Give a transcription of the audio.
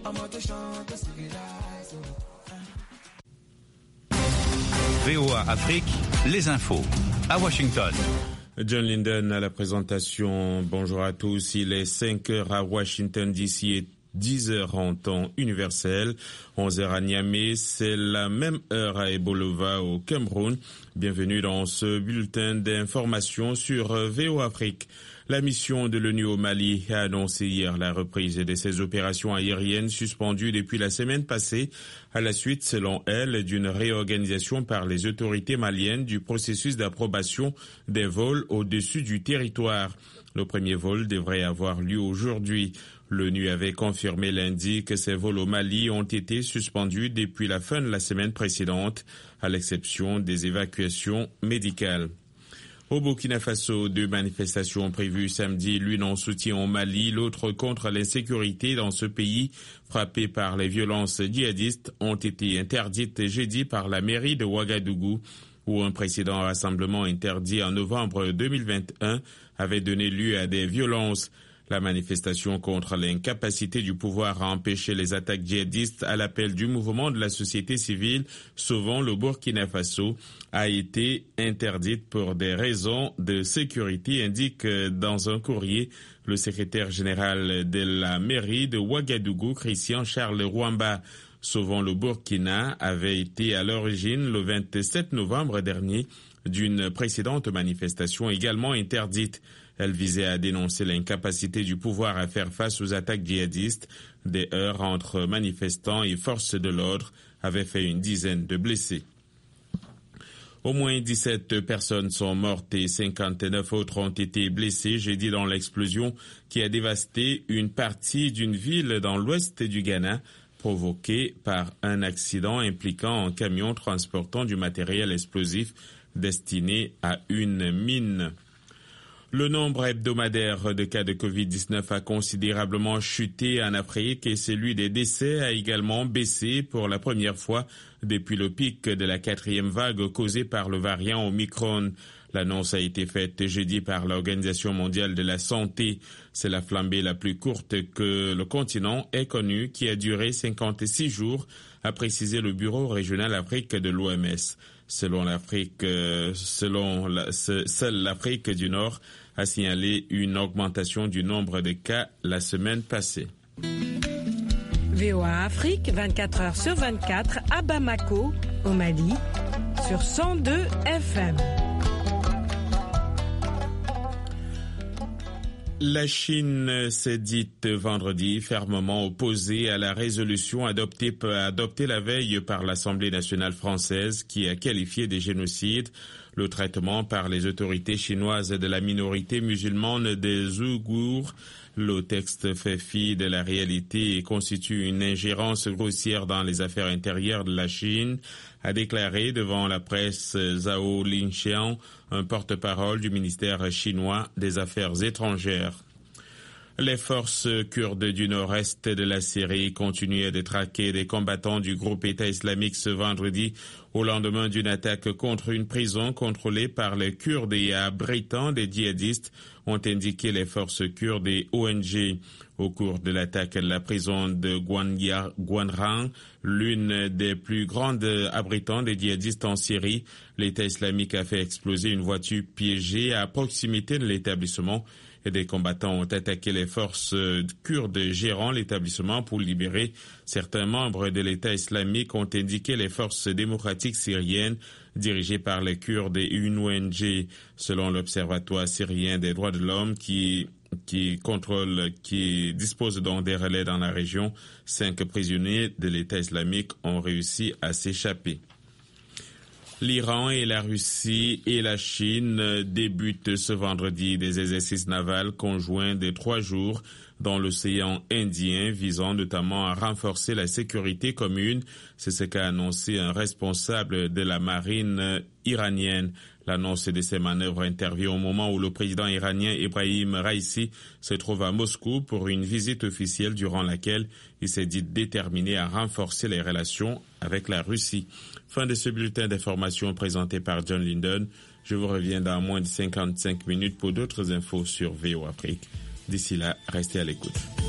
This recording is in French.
VOA Afrique, les infos. À Washington. John Linden à la présentation. Bonjour à tous. Il est 5 heures à Washington DC et 10 heures en temps universel. 11 heures à Niamey. C'est la même heure à Ebolova au Cameroun. Bienvenue dans ce bulletin d'information sur VOA Afrique. La mission de l'ONU au Mali a annoncé hier la reprise de ses opérations aériennes suspendues depuis la semaine passée à la suite, selon elle, d'une réorganisation par les autorités maliennes du processus d'approbation des vols au-dessus du territoire. Le premier vol devrait avoir lieu aujourd'hui. L'ONU avait confirmé lundi que ces vols au Mali ont été suspendus depuis la fin de la semaine précédente, à l'exception des évacuations médicales. Au Burkina Faso, 2 manifestations prévues samedi, l'une en soutien au Mali, l'autre contre l'insécurité dans ce pays frappé par les violences djihadistes, ont été interdites jeudi par la mairie de Ouagadougou, où un précédent rassemblement interdit en novembre 2021 avait donné lieu à des violences. La manifestation contre l'incapacité du pouvoir à empêcher les attaques djihadistes à l'appel du mouvement de la société civile sauvant le Burkina Faso a été interdite pour des raisons de sécurité, indique dans un courrier le secrétaire général de la mairie de Ouagadougou, Christian Charles Rwamba. Sauvant le Burkina avait été à l'origine le 27 novembre dernier d'une précédente manifestation également interdite. Elle visait à dénoncer l'incapacité du pouvoir à faire face aux attaques djihadistes. Des heurts entre manifestants et forces de l'ordre avaient fait une dizaine de blessés. Au moins 17 personnes sont mortes et 59 autres ont été blessées jeudi dans l'explosion qui a dévasté une partie d'une ville dans l'ouest du Ghana, provoquée par un accident impliquant un camion transportant du matériel explosif destiné à une mine. Le nombre hebdomadaire de cas de Covid-19 a considérablement chuté en Afrique et celui des décès a également baissé pour la première fois depuis le pic de la 4e vague causée par le variant Omicron. L'annonce a été faite jeudi par l'Organisation mondiale de la santé. C'est la flambée la plus courte que le continent ait connue, qui a duré 56 jours, a précisé le Bureau régional Afrique de l'OMS. Seule l'Afrique du Nord a signalé une augmentation du nombre de cas la semaine passée. VOA Afrique, 24 heures sur 24, à Bamako, au Mali, sur 102 FM. La Chine s'est dite vendredi fermement opposée à la résolution adoptée la veille par l'Assemblée nationale française qui a qualifié de génocide le traitement par les autorités chinoises de la minorité musulmane des Ouïghours. Le texte fait fi de la réalité et constitue une ingérence grossière dans les affaires intérieures de la Chine, a déclaré devant la presse Zhao Linxian, un porte-parole du ministère chinois des Affaires étrangères. Les forces kurdes du nord-est de la Syrie continuaient de traquer des combattants du groupe État islamique ce vendredi au lendemain d'une attaque contre une prison contrôlée par les Kurdes et abritant des djihadistes, ont indiqué les forces kurdes et ONG. Au cours de l'attaque, la prison de Gwanran, l'une des plus grandes abritants des djihadistes en Syrie, l'État islamique a fait exploser une voiture piégée à proximité de l'établissement. Et des combattants ont attaqué les forces kurdes gérant l'établissement pour libérer certains membres de l'État islamique, ont indiqué les forces démocratiques syriennes dirigées par les Kurdes et une ONG. Selon l'Observatoire syrien des droits de l'homme qui dispose donc des relais dans la région, 5 prisonniers de l'État islamique ont réussi à s'échapper. L'Iran et la Russie et la Chine débutent ce vendredi des exercices navals conjoints de 3 jours dans l'océan Indien, visant notamment à renforcer la sécurité commune. C'est ce qu'a annoncé un responsable de la marine iranienne. L'annonce de ces manœuvres intervient au moment où le président iranien Ebrahim Raïssi se trouve à Moscou pour une visite officielle durant laquelle il s'est dit déterminé à renforcer les relations avec la Russie. Fin de ce bulletin d'information présenté par John Linden. Je vous reviens dans moins de 55 minutes pour d'autres infos sur VOA Afrique. D'ici là, restez à l'écoute.